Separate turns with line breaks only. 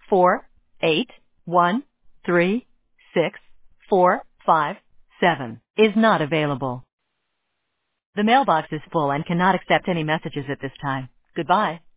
4813645 is not available. The mailbox is full and cannot accept any messages at this time. Goodbye.